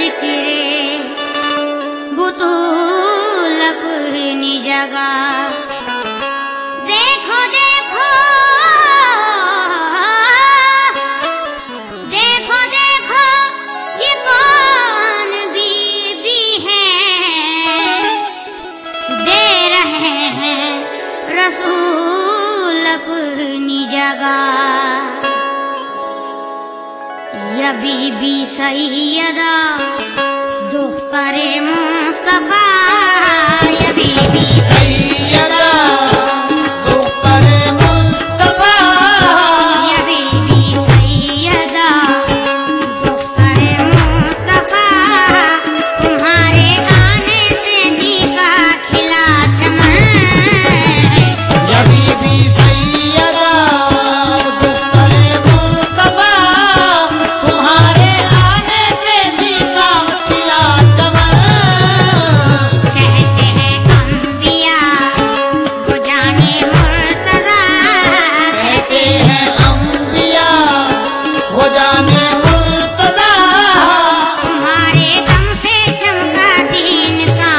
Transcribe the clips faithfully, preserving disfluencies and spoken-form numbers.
जिक्रे बुतूल अपनी जगह। देखो देखो देखो देखो ये कौन बीबी है, दे रहे हैं रसूल अपनी जगह। या बीबी सैयदा दुख्तरे मुस्तफा, या बीबी सैयदा दुख्तरे मुस्तफा, या बीबी सैयदा दुख्तरे मुस्तफा। तुम्हारे आने से दीका खिला चमन, या बीबी सैयदा दुख्तरे मुस्तफा, तुम्हारे आने से दीका खिला चमन। कहते हैं अंबिया वो जाने मुर्तज़ा, कहते हैं अंबिया वो जाने मुर्तज़ा, तुम्हारे दम से चमका दीन का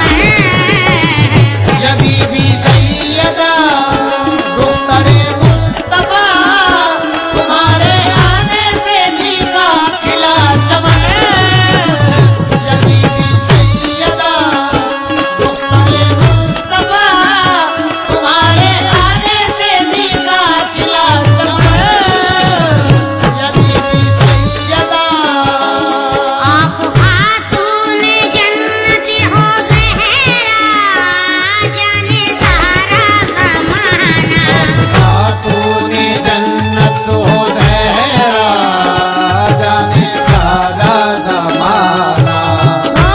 आंगन। या बीबी सैयदा दुख्तरे मुस्तफा, तुम्हारे आने से दीका खिला चमन। या बीबी सैयदा दुख्तरे मुस्तफा, तुम्हारे आने से दीका खिला चमन। या बीबी सैयदा आप खातून जन्नत हो ज़हरा, जाने सारा ज़माना। खातूने जन्नत हो ज़हरा, जाने सारा ज़माना। हो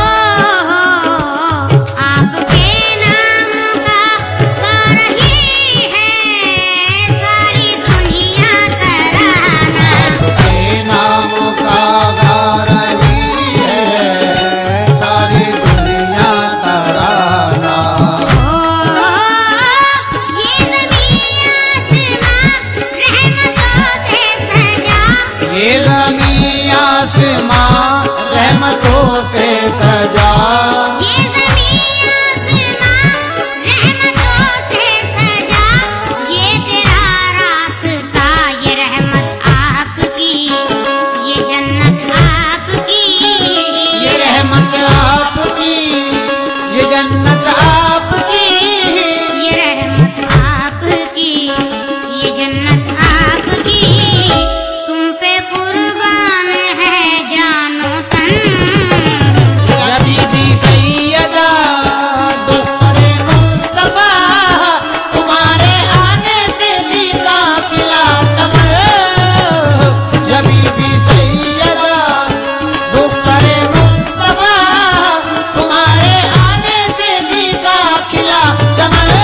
आपके नाम का गा रही है सारी दुनिया तराना। के नाम का गा रही है सारी दुनिया तराना। हो ये ज़मीन आसमां रहमतों से सजा, ये ज़मीन आसमां रहमतों से सजा, ये ज़मीन आसमां रहमतों से सजा। ये तेरा रास्ता, ये रहमत आपकी, ये जन्नत आपकी। ये रहमत आपकी, ये जन्नत आपकी। ये रहमत आपकी, ये जन्नत आपकी। तुम पे कुर्बान है जानो तन, या बीबी सैयदा दुख्तरे मुस्तफा, तुम्हारे आने से दीका खिला चमन। या बीबी सैयदा दुख्तरे मुस्तफा, तुम्हारे आने से दीका खिला चमन।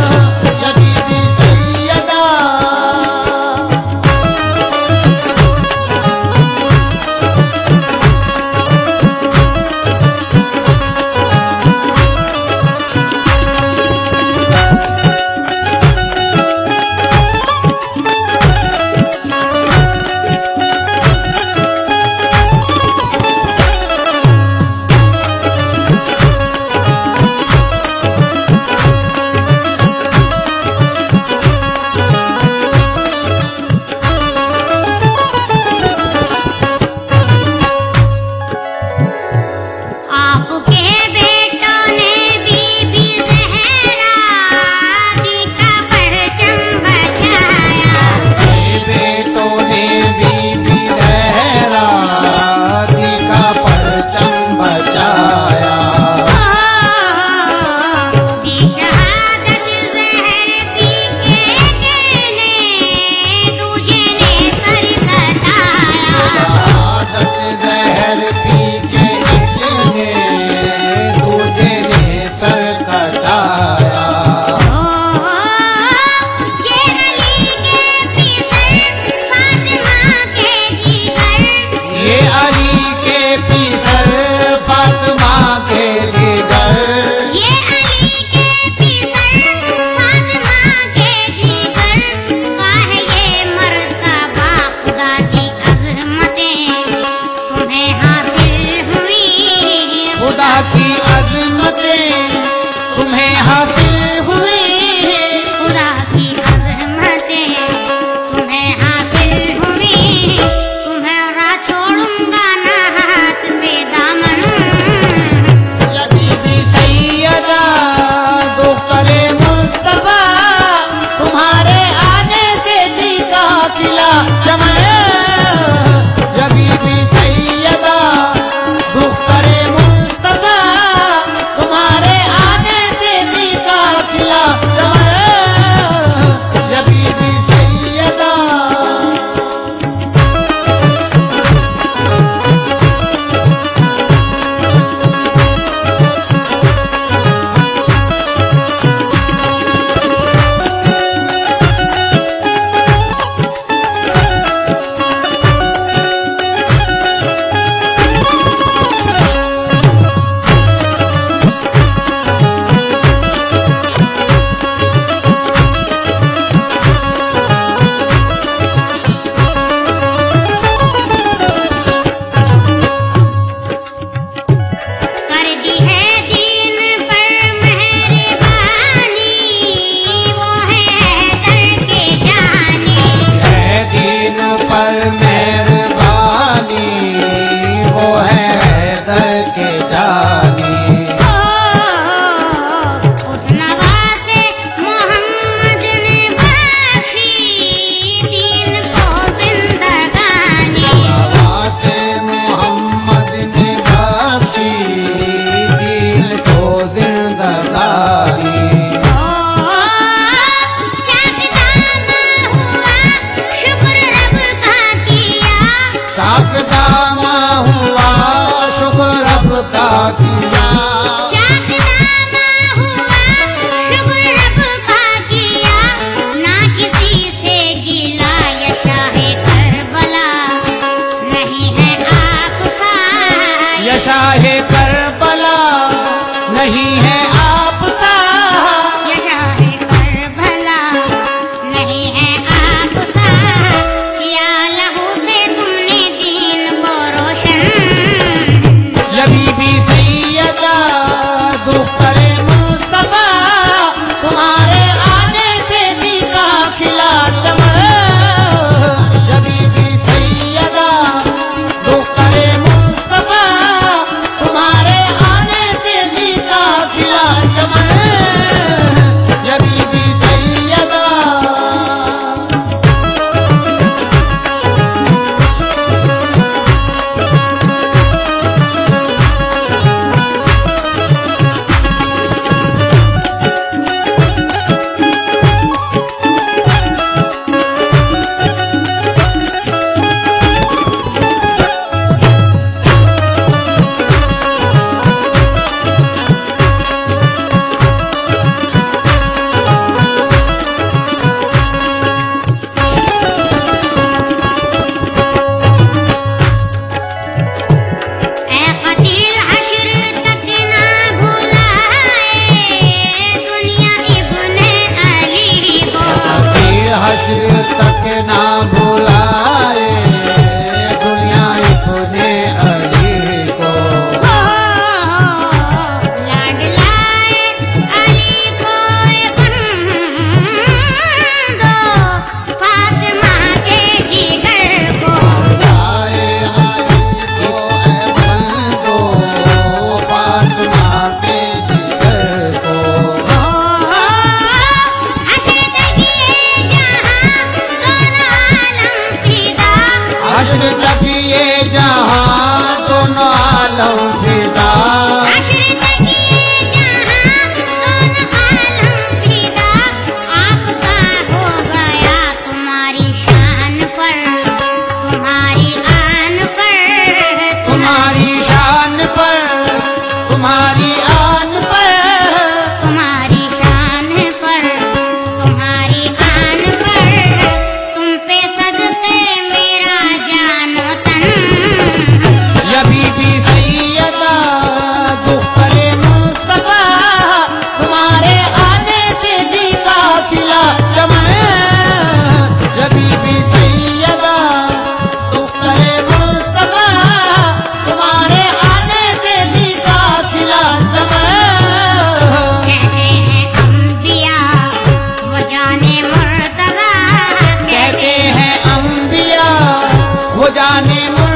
या बीबी सैयदा पर मेहरबानी, वो है हैदर के जानी। उस नवासे मोहम्मद ने बख्शी दीन को जिंदगानी। नवासे मोहम्मद ने बख्शी दीन को जिंदगानी। शाकदामा हुआ शुक्र रब का किया। शाकदामा हुआ शुक्र रब का किया, ना किसी से गिला या शाहे करबला नहीं है आप सा। या शाहे करबला नहीं है आप सा। या शाहे करबला नहीं है आप सा। या लहू से तुमने दीन को रोशन। या बीबी सैयदा दुख्तरे मुस्तफा, तुम्हारे आने से दिखा खिला चमन। या बीबी सैयदा दुख्तरे मुस्तफा, तुम्हारे आने से दिखा खिला चमन। या बीबी सैयदा ऐ कतील हश्र तक ना भुलाए दुनिया इब्ने अली को। फिर हश्र तक ना भुलाए दुनिया इब्ने अली को। हो लाडलाए अली को बंदो फातिमा के जिगर को। आए अली को ए बंदो फातिमा के जिगर को। हश्र तक ये जहां दोनों आलम फिदा। हश्र तक ये जहां दोनों आलम फिदा। हश्र तक ये जहां दोनों आलम फिदा। आपका हो गया तुम्हारी शान पर, तुम्हारी आन पर। तुम्हारी शान पर, तुम्हारी आन पर। तुम्हारी शान पर, तुम्हारी आन पर। तुम पे सदके मेरा जानो तन। या बीबी सैयदा दुख्तरे मुस्तफा, तुम्हारे आने से दिखा खिला चमन। या बीबी सैयदा दुख्तरे मुस्तफा, तुम्हारे आने से दिखा खिला चमन। कहते हैं अंबिया वो जाने मुर्तज़ा। कहते हैं अंबिया वो जाने